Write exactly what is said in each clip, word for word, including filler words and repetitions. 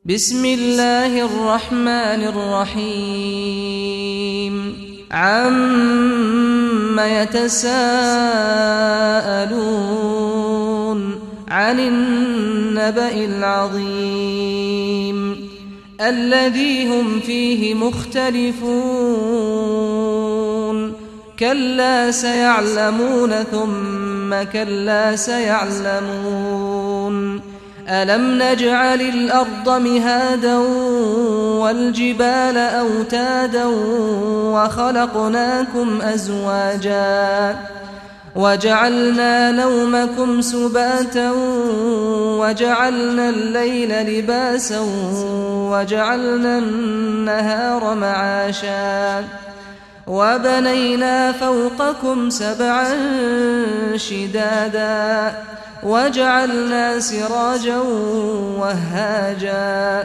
بسم الله الرحمن الرحيم عم يتساءلون عن النبأ العظيم الذي هم فيه مختلفون كلا سيعلمون ثم كلا سيعلمون ألم نجعل الأرض مهادا والجبال أوتادا وخلقناكم أزواجا وجعلنا نومكم سباتا وجعلنا الليل لباسا وجعلنا النهار معاشا وبنينا فوقكم سبعا شدادا وجعلنا سراجا وهاجا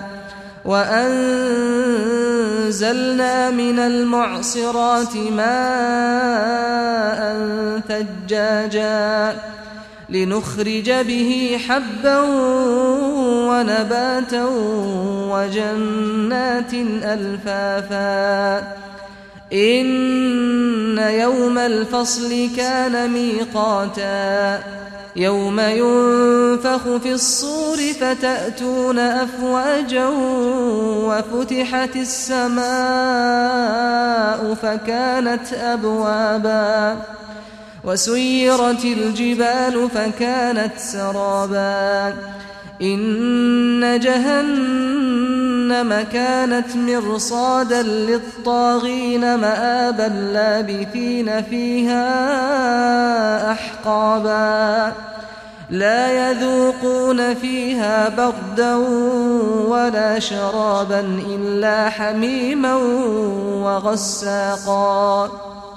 وأنزلنا من المعصرات ماء ثجاجا لنخرج به حبا ونباتا وجنات ألفافا إن يوم الفصل كان ميقاتا يوم ينفخ في الصور فتأتون أفواجا وفتحت السماء فكانت أبوابا وسيرت الجبال فكانت سرابا إن جهنم كانت مرصادا للطاغين مآبا لابثين فيها أحقابا لا يذوقون فيها بردا ولا شرابا إلا حميما وغساقا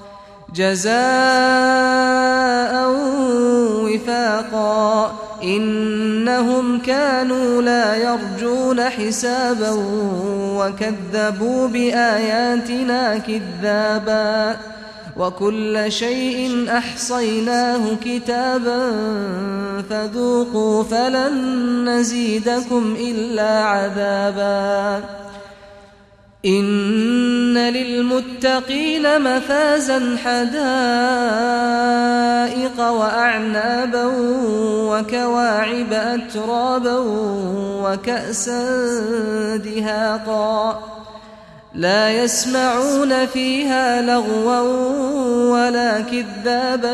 جزاء وفاقا إنهم كانوا لا يرجون حسابا وكذبوا بآياتنا كذابا وكل شيء أحصيناه كتابا فذوقوا فلن نزيدكم إلا عذابا إن للمتقين مفازا حدائق وأعنابا وكواعب أترابا وكأسا دهاقا لا يسمعون فيها لغوا ولا كذابا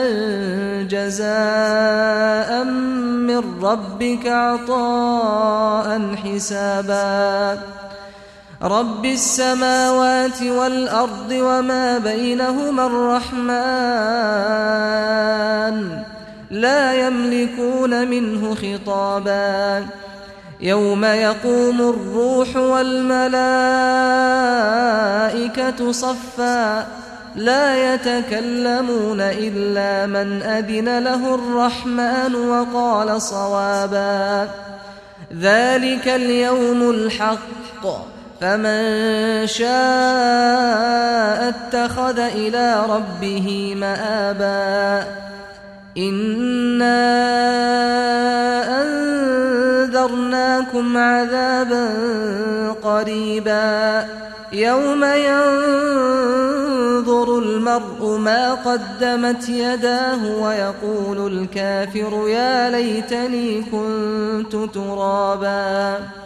جزاء من ربك عطاء حسابا رب السماوات والأرض وما بينهما الرحمن لا يملكون منه خطابا يوم يقوم الروح والملائكة صفا لا يتكلمون إلا من أذن له الرحمن وقال صوابا ذلك اليوم الحق فمن شاء اتخذ إلى ربه مآبا إنا أنذرناكم عذابا قريبا يوم ينظر المرء ما قدمت يداه ويقول الكافر يا ليتني كنت ترابا.